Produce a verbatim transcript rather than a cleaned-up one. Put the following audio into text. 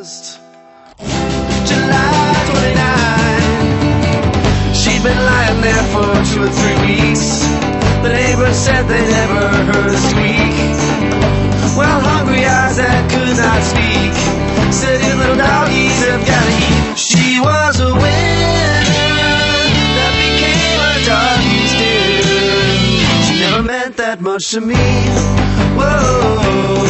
breakfast. July twenty-ninth. She'd been lying there for two or three weeks. The neighbors said they never heard a squeak. Well, hungry eyes that could not speak said, "You little doggies have gotta eat." She was a winner that became a doggy's dear. She never meant that much to me. Whoa.